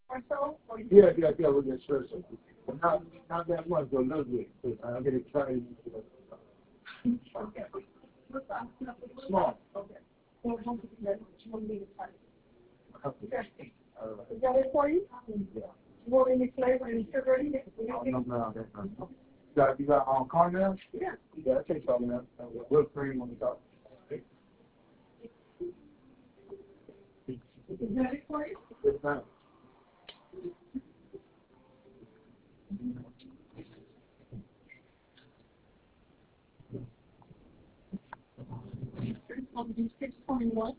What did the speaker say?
or so? Or Yeah, with the espresso. But not that much, but a little bit. 'Cause I get excited. okay. What's that? Small. Okay. So how much is that? You want me to try? Okay. Uh, Is that it for you? yeah. You want any flavor, any sugar, anything? No, that's not. You got caramel? Yeah. Yeah, I take caramel. Whipped cream on the top. Is that it for you? It's not. On the 621.